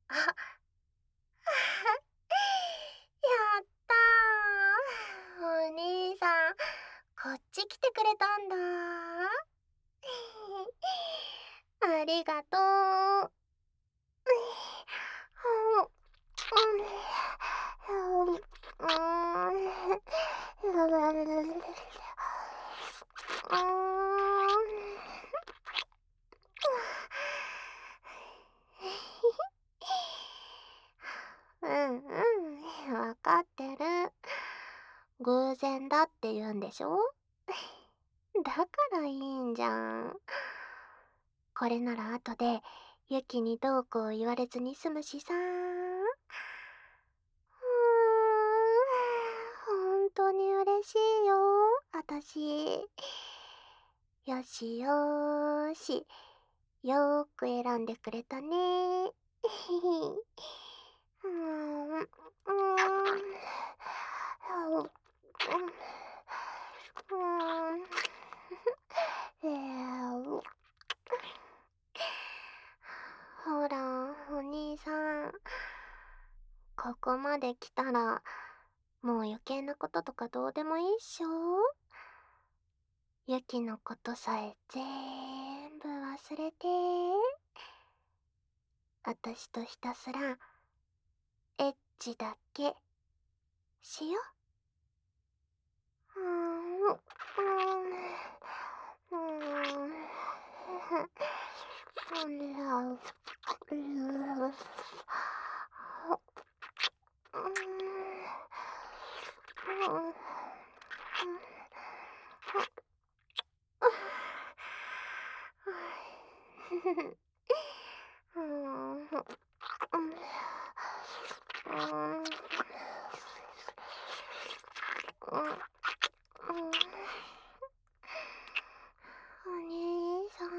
あ、やったー。お兄さん、こっち来てくれたんだ。ありがとう。うんうん、わかってる。偶然だって言うんでしょ？だからいいんじゃん。これなら後でユキにどうこう言われずに済むしさ。本当に嬉しいよ、あたし。よしよーし。よーく選んでくれたね。うーん、うーん、ほら、お兄さん。ここまで来たら、もう余計なこととかどうでもいいっしょ？ユキのことさえぜーんぶ忘れて、あたしとひたすら、エッチだけ、しよ。うーん、うーん、うーん、お兄さん、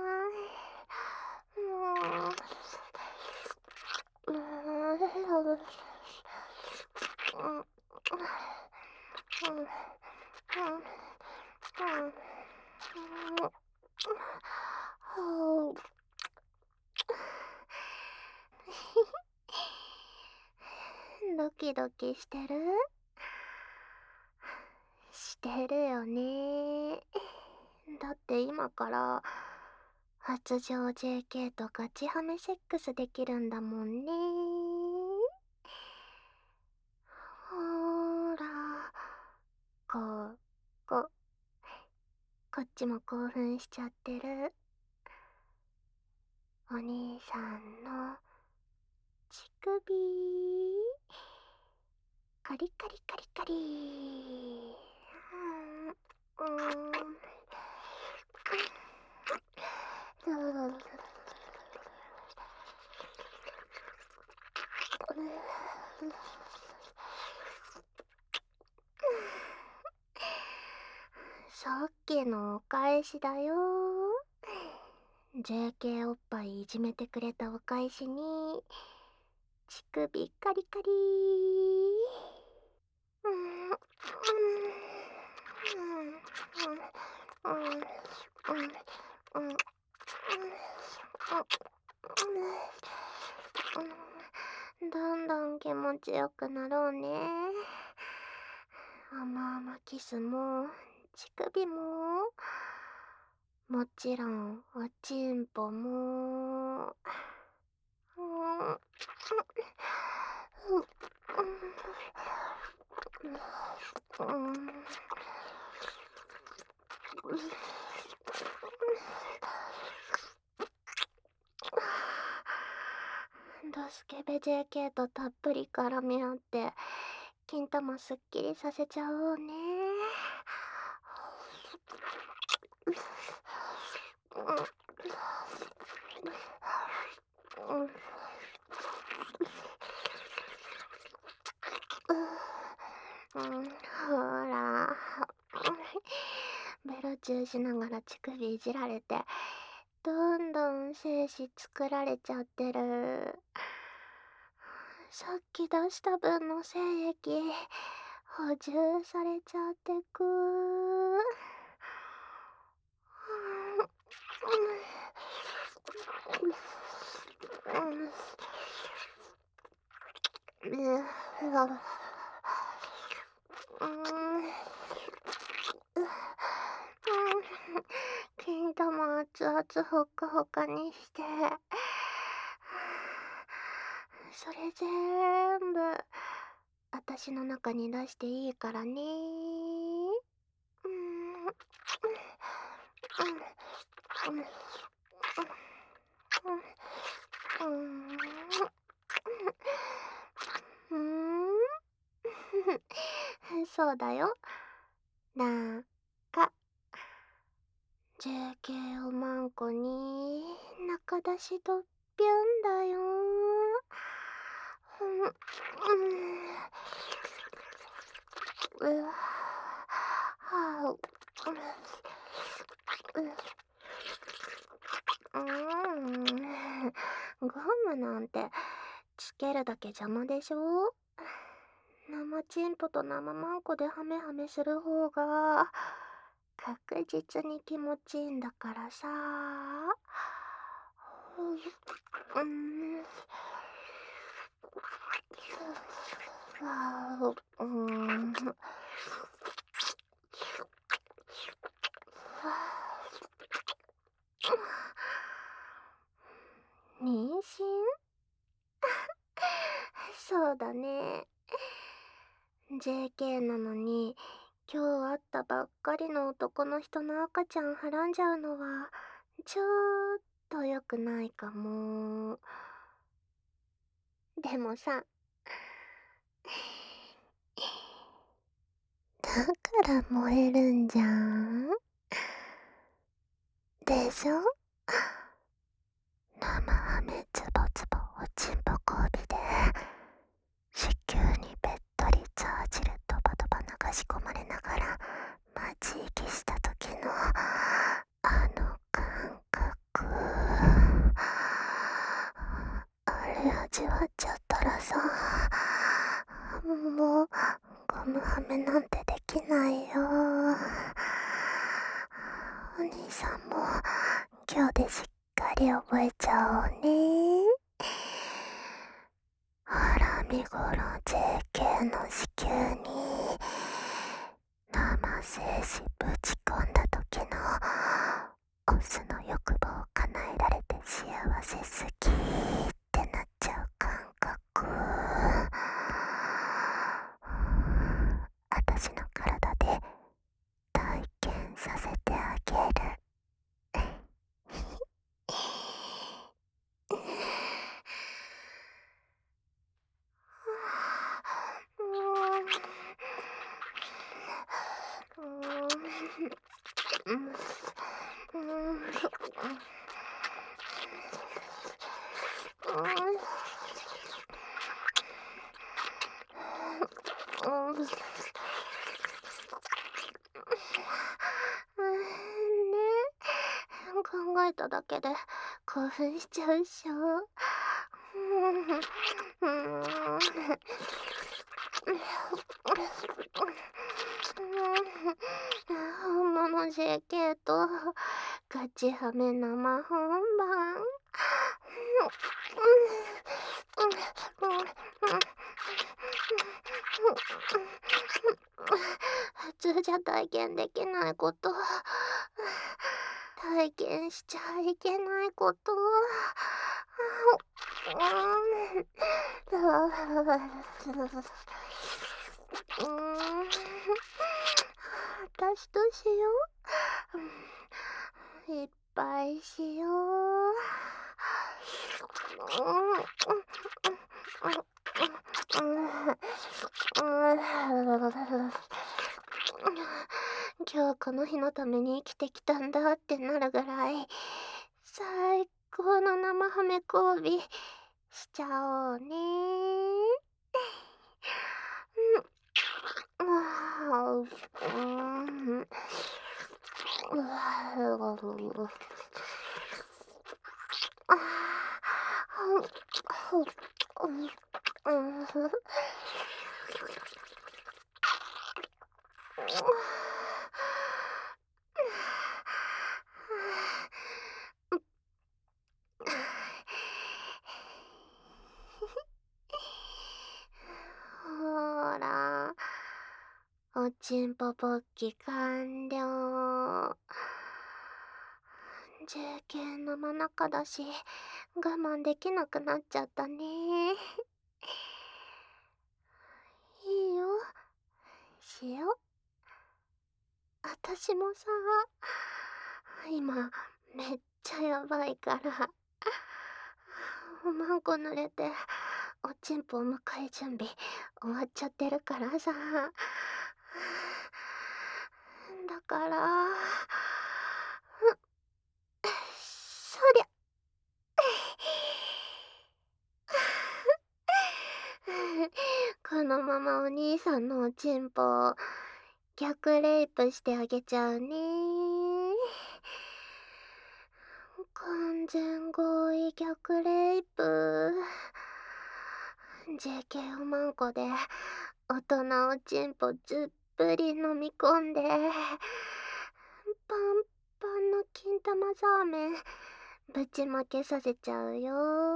ドキドキしてる？してるよね。だって今から発情 JK とガチハメセックスできるんだもんね。ほーら、こう、こっちも興奮しちゃってる。お兄さんの乳首、カリカリカリカリ。うん、さっきのお返しだよ。JK おっぱいいじめてくれたお返しに、乳首カリカリ。うん、うん、うん、うん、うん、うん、うん、どんどん気持ちよくなろうね。甘々キスも、乳首も、もちろん、おちんぽも。うん、ドスケベ JK とたっぷり絡み合って、金玉すっきりさせちゃおうね。ほら、ベロチューしながら乳首いじられて、どんどん精子作られちゃってる。さっき出した分の精液、補充されちゃってく。 うーん。金玉熱々ほっかほかにして、それ全部、あたしの中に出していいからね。うん。うん。うん。そうだよ。なんか、JK おまんこに中出しとっぴゅんだよ。うん。はあ、ゴムなんてつけるだけ邪魔でしょ。生チンポと生マンコでハメハメする方が確実に気持ちいいんだからさ。うん。うん。妊娠？そうだね。JK なのに、今日会ったばっかりの男の人の赤ちゃんはらんじゃうのは、ちょっと良くないかも。でもさ、だから燃えるんじゃん。でしょ？生ハメツボツボおちんぽ交尾で、子宮にべっとりザージルドバドバ流し込まれながら待ち息した時のあの感覚、あれ味わっちゃったらさ、もうゴムはめなんてできないよ。お兄さんも今日でしっかり覚えちゃおうね。腹見頃 JK の子宮に生精子ぶち込んだ時のオスの欲望を叶えられて幸せすぎってなっちゃう感覚、あたしの体で体験させてあげる。考えただけで興奮しちゃうっしょ。本物 JK とガチハメ生本番。普通じゃ体験できないこと、体験しちゃいけないこと、私としよう。いっぱいしよう。今日この日のために生きてきたんだってなるぐらい最高の生ハメ交尾しちゃおうね。 ちんぽ勃起完了。JK 生中だし、我慢できなくなっちゃったね。いいよ。しよう。あたしもさ、今、めっちゃやばいから。おまんこ濡れて、おちんぽお迎え準備終わっちゃってるからさ。だから、そりゃ。このままお兄さんのおちんぽを逆レイプしてあげちゃうね。完全合意逆レイプ。JK おまんこで大人おちんぽずっぷり飲み込んで、パンパンの金玉ザーメンぶちまけさせちゃうよ。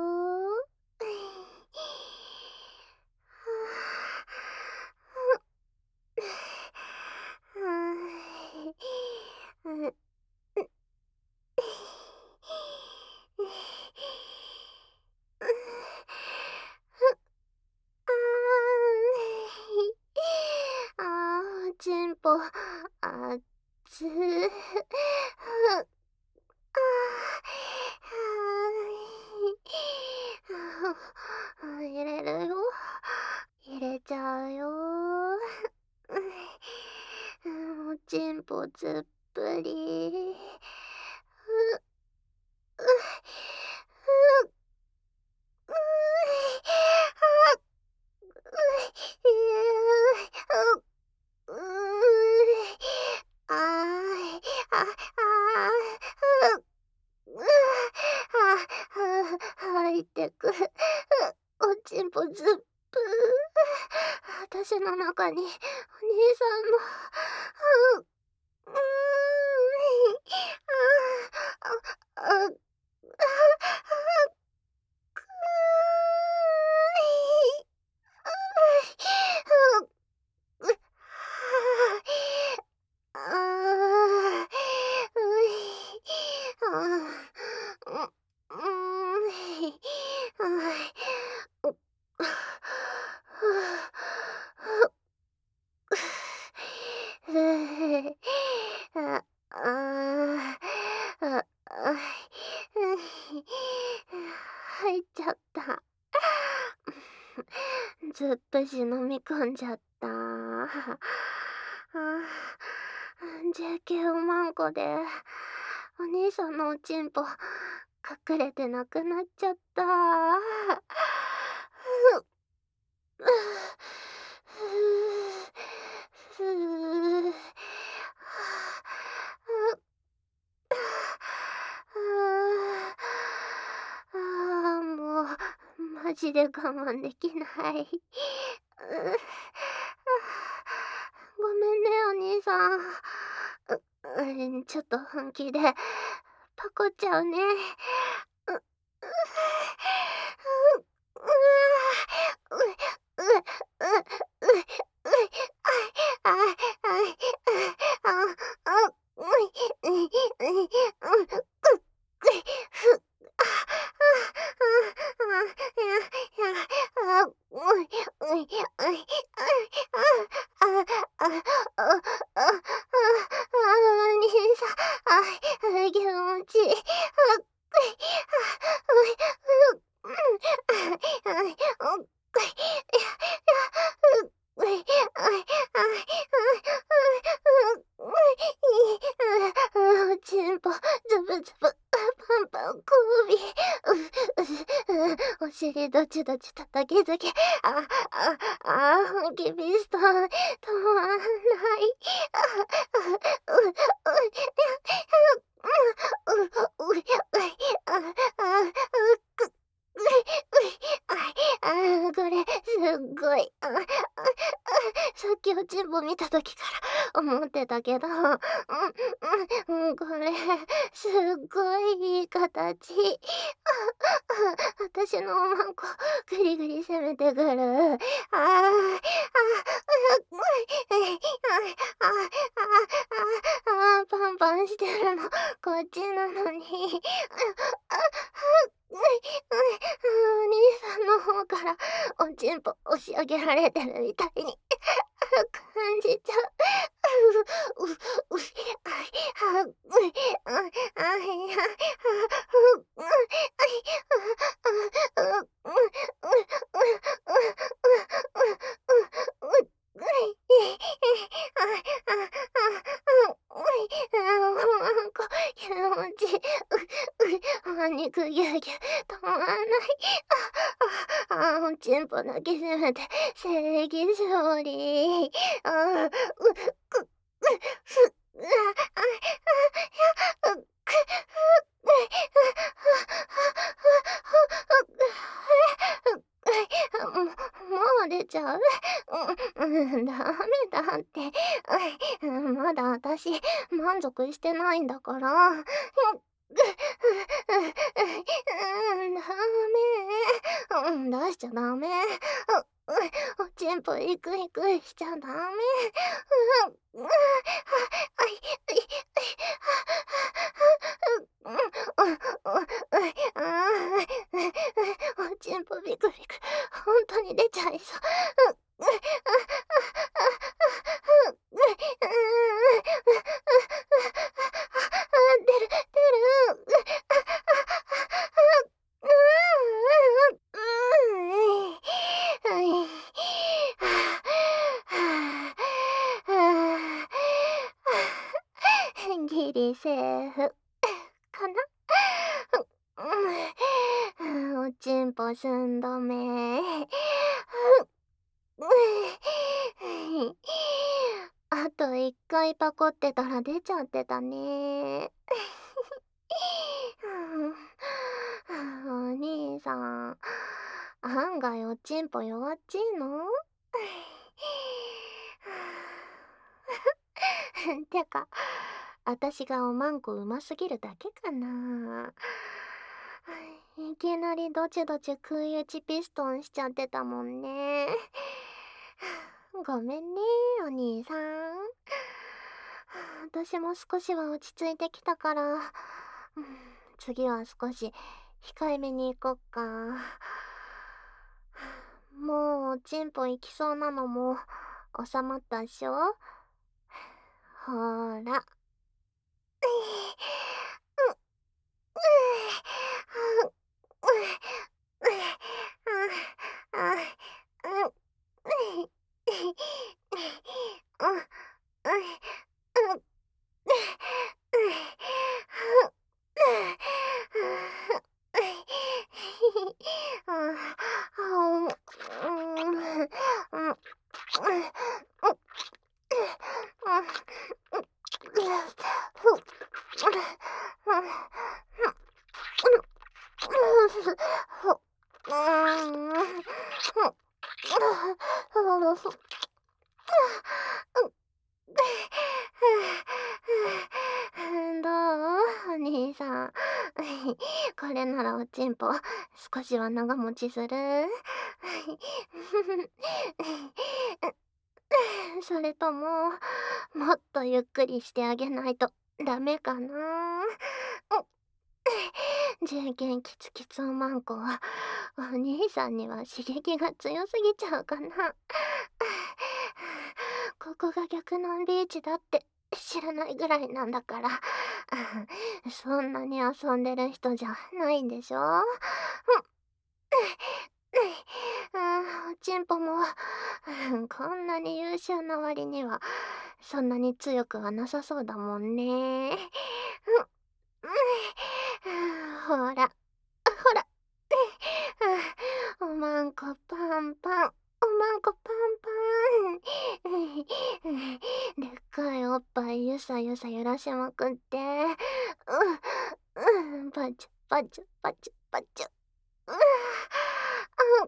ちんぽ、あっつー。入れるよ。入れちゃうよ。おちんぽずっぷり。入ってく。おちんぽずっぷ。私の中にお兄さんの。入っちゃった。ずっぷし飲み込んじゃった。JK おまんこでお兄さんのおちんぽ隠れてなくなっちゃった。もうマジで我慢できない。ごめんねお兄さん。ちょっと本気でパコっちゃうね。気持ちいい。ちんぽ、ズブズブ、パンパン、首。お尻どちどち叩きつけ。本気ピストン、止まんない。これ、すっごい。さっきおちんぽ見た時から思ってたけど、これ、すっごごいいい形。私のおまんこ、ぐりぐり攻めてくる。ああ、ああ、ああ、ああ、パンパンしてるの、こっちなのに。お兄さんの方からおちんぽ押し上げられてるみたいに感じちゃう。う、う、あ、う、あ、あ、いや、う、肉ぎゅうぎゅう止まんない。おちんぽだけせめて正義勝利。ふ、もう出ちゃう？ダメだって。まだ私、満足してないんだから。ダメ。出しちゃダメ。おちんぽイクイクしちゃダメ。おちんぽビクビク、ほんとに出ちゃいそう。出る、出る。ギリセーフかな。おちんぽ寸止め。あと1回パコってたら出ちゃってたね。お兄さん、案外おちんぽ弱っちいの？てか、あたしがおまんこうますぎるだけかな。いきなりドチドチ食い打ちピストンしちゃってたもんね。ごめんね、お兄さん。私も少しは落ち着いてきたから、次は少し控えめに行こっか。もうおちんぽ行きそうなのも収まったっしょ？ほーら。どう？お兄さん。これならおちんぽ少しは長持ちする？それとも、もっとゆっくりしてあげないとダメかな。受験キツキツおまんこは、お兄さんには刺激が強すぎちゃうかな。ここが逆南ビーチだって知らないぐらいなんだから、そんなに遊んでる人じゃないんでしょ？おちんぽも、こんなに優秀な割には、そんなに強くはなさそうだもんね。ほら、ほら。おまんこパンパン。おまんこパンパン。でっかいおっぱいゆさゆさ揺らしまくって。パチュパチュパチュパチュ。うわあ、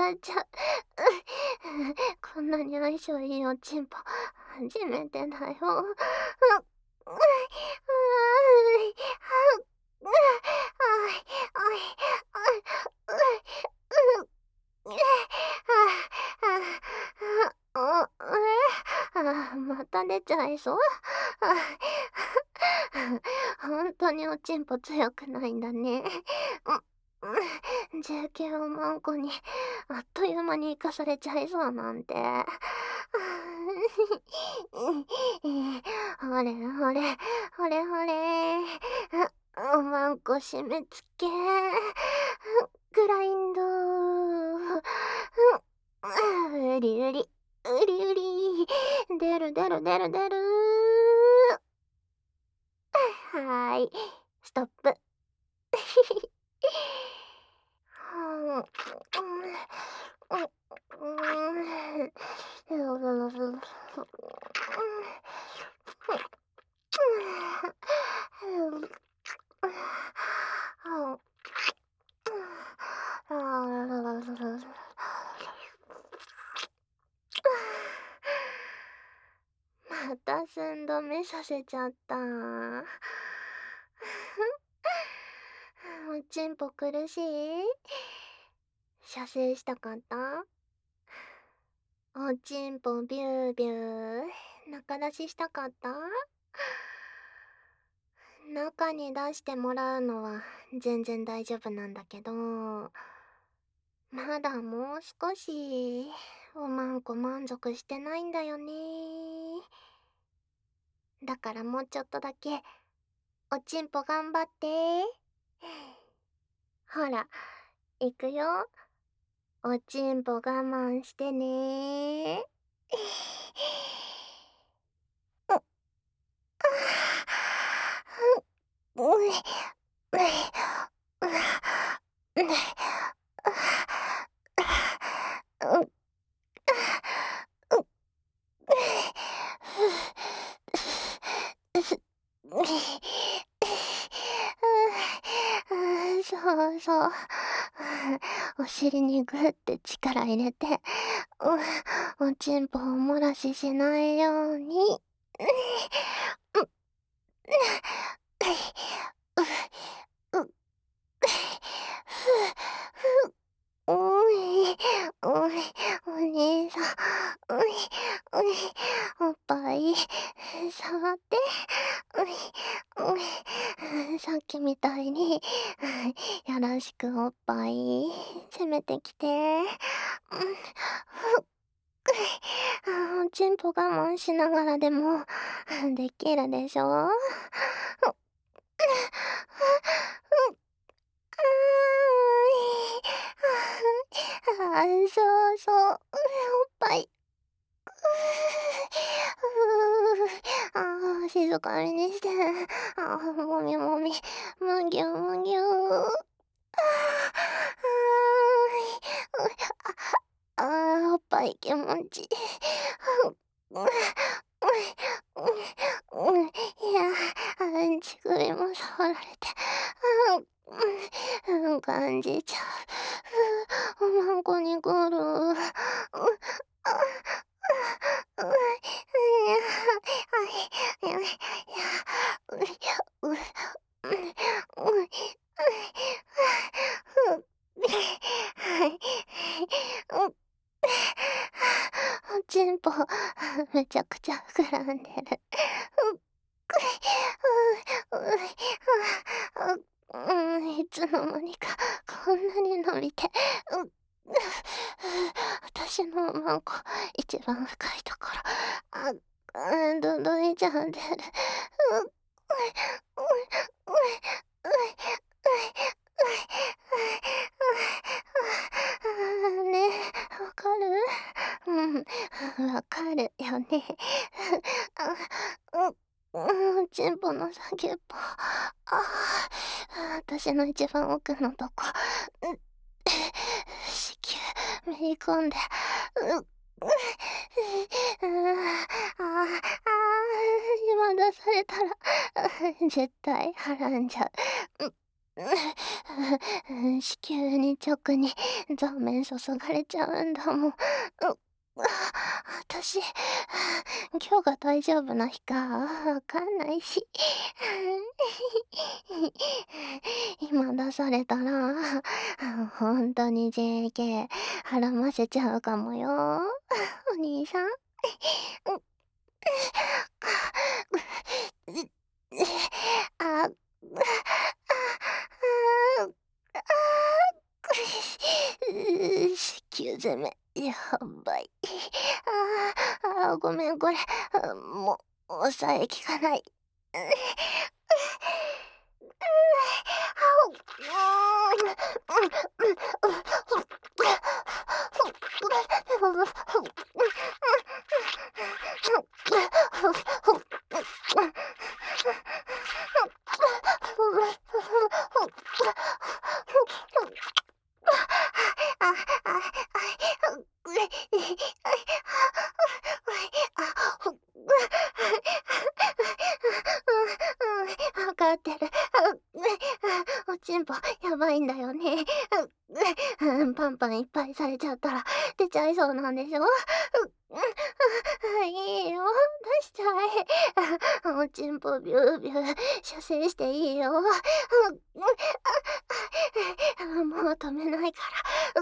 笑っちゃう。こんなに相性いいおちんぽ、初めてだよ。また出ちゃいそう。ほんとにおちんぽ強くないんだね。19万個にあっという間に生かされちゃいそうなんて。ほれほれ、ほれほれ。マンコ締め付け。グラインド。うりうり、うりうり。出る出る出る出る。はーい、ストップ。また寸止めさせちゃった。おちんぽ苦しい？射精したかった？おちんぽビュービュー中出ししたかった？中に出してもらうのは全然大丈夫なんだけど、まだもう少しおまんこ満足してないんだよね。だからもうちょっとだけおちんぽ頑張って。ほら、いくよ。おちんぽ我慢してね。そうそう。お尻にグッて力入れて、おちんぽをお漏らししないように。おい、おい、お兄さん、おい、おい、おっぱい、触って、おい、おい、さっきみたいに、よろしくおっぱい、攻めてきて。おちんぽ我慢しながらでも、できるでしょ？そうそう、おっぱい。静かにして。もみもみ、むぎゅむぎゅ。おっぱい気持ちいい。いや、乳首も触られて、感じちゃう。おまんこに来る。おちんぽ、めちゃくちゃ膨らんでる。いつの間にかこんなに伸びて、私のマンコ一番深いところ、どいちゃんでる。ねえ、わかる？わかるよね。ちんぽの先っぽ。私の一番奥のとこ。子宮、めり込んで。今出されたら、絶対はらんじゃう。 子宮に直に座面注がれちゃうんだもん。私、今日が大丈夫な日かわかんないし。今出されたら、ほんとに JK はらませちゃうかもよ。お兄さん。あ、子宮攻め、やばい。ごめん、これ、もう、抑えきかない。わかってる。おちんぽやばいんだよね。パンパンいっぱいされちゃったら出ちゃいそうなんでしょ。いいよ、出しちゃえ。おちんぽビュービュー射精していいよ。もう止めないから。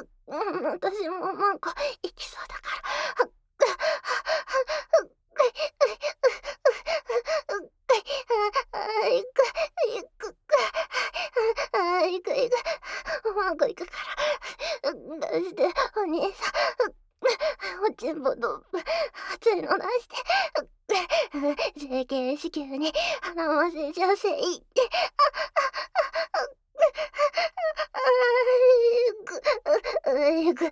私もマンコ行きそうだから。行く、行く、行く、行く、マンコ行くから。出して、お兄さん。おちんぽと熱いの出して。JK 子宮に鼻ませちゃせいって。行く、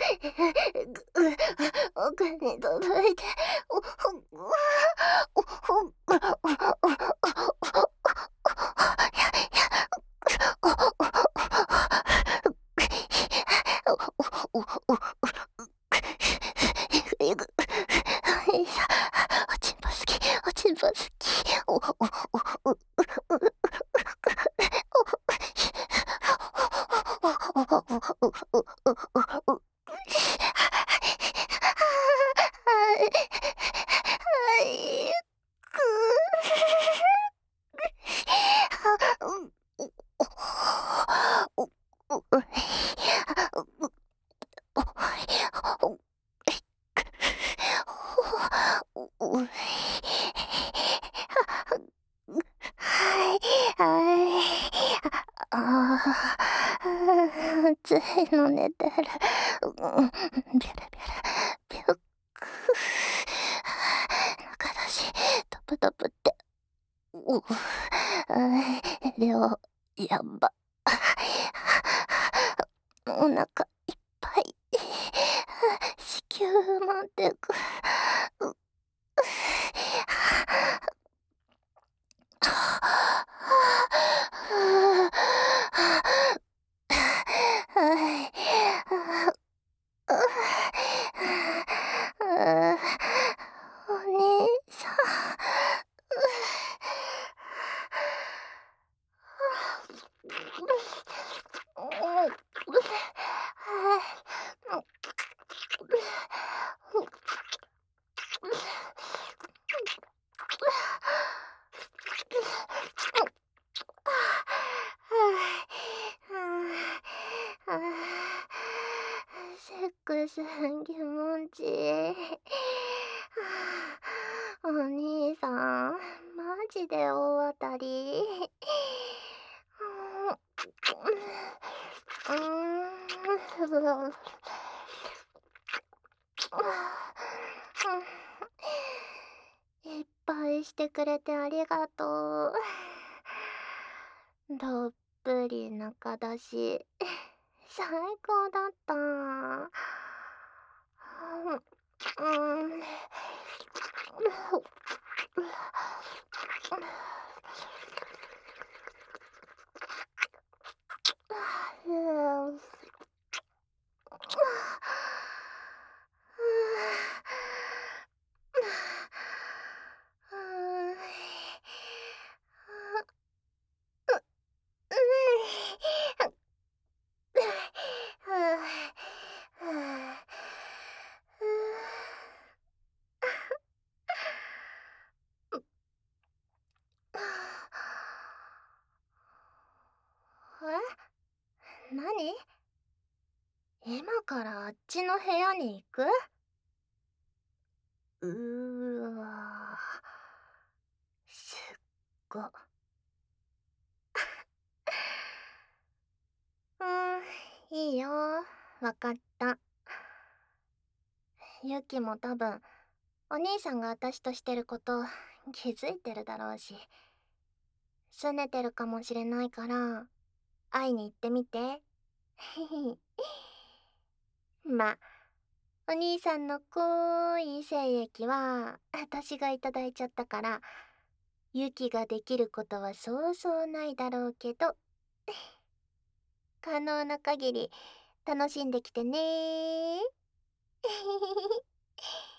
奥に届いて。いく。おちんぽ好き、おちんぽ好き。暑いの寝てる。ビャラビャラ、ビュック。中だし、トプトプって。量、やば。お腹いっぱい。子宮までく。お兄さセックス気持ちいい。お兄さん、マジで大当たり。いっぱいしてくれてありがとう。どっぷり中だし、最高だった。 何？今からあっちの部屋に行く？うーわ。すっご。いいよ。わかった。ユキも多分、お兄さんが私としてること気づいてるだろうし、拗ねてるかもしれないから、会いに行ってみて。ま、お兄さんの濃い精液は私がいただいちゃったから、ユキができることはそうそうないだろうけど、可能な限り楽しんできてね。